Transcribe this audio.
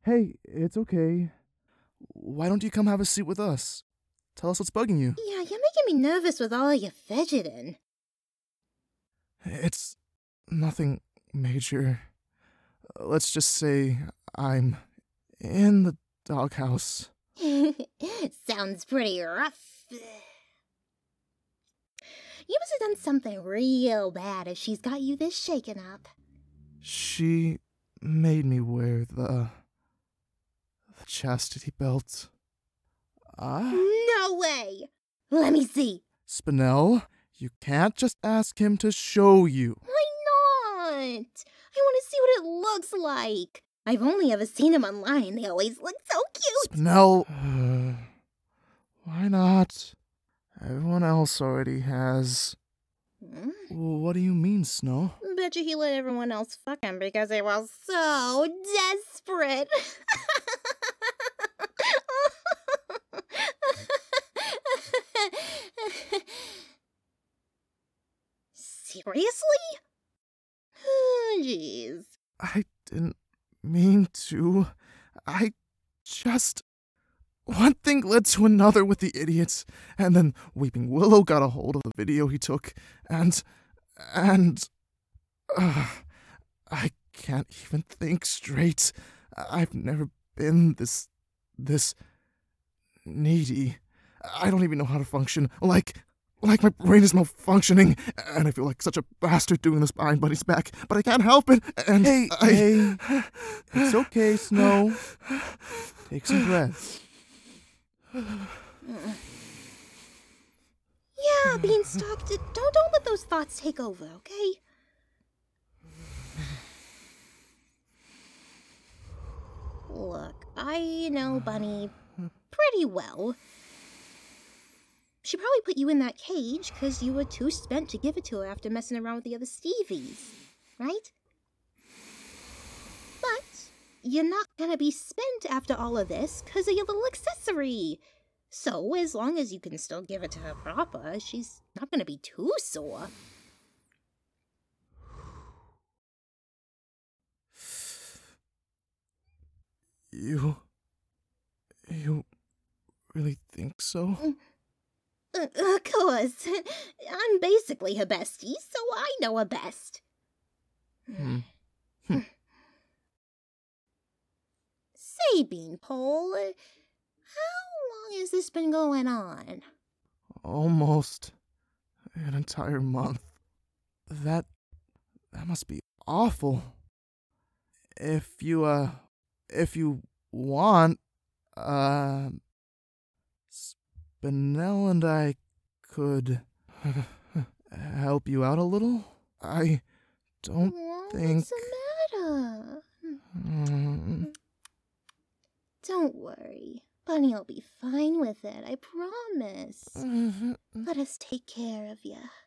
Hey, it's okay. Why don't you come have a seat with us? Tell us what's bugging you. Yeah, you're making me nervous with all your fidgeting. It's nothing major. Let's just say I'm in the doghouse. Sounds pretty rough. You must have done something real bad if she's got you this shaken up. She made me wear the chastity belt. No way! Let me see. Spinel, you can't just ask him to show you. Why not? I want to see what it looks like. I've only ever seen them online. They always look so cute. Spinel, why not? Everyone else already has. What do you mean, Snow? Bet you he let everyone else fuck him because he was so desperate. Seriously? Jeez. I didn't mean to. I just. One thing led to another with the idiots, and then Weeping Willow got a hold of the video he took, and. I can't even think straight. I've never been this needy. I don't even know how to function. Like my brain is malfunctioning, and I feel like such a bastard doing this behind Buddy's back, but I can't help it, and Hey, it's okay, Snow. Take some breaths. Yeah, Beanstalk, don't let those thoughts take over, okay? Look, I know Bunny pretty well. She probably put you in that cage because you were too spent to give it to her after messing around with the other Stevies, right? But you're not gonna be spent after all of this because of your little accessory. So, as long as you can still give it to her proper, she's not gonna be too sore. You really think so? Of course. I'm basically her bestie, so I know her best. Say, Beanpole, how long has this been going on? Almost an entire month. That must be awful. If you want, Spinel and I could help you out a little. I don't think. What's the matter? Don't worry. Bunny'll be fine with it, I promise. Let us take care of you.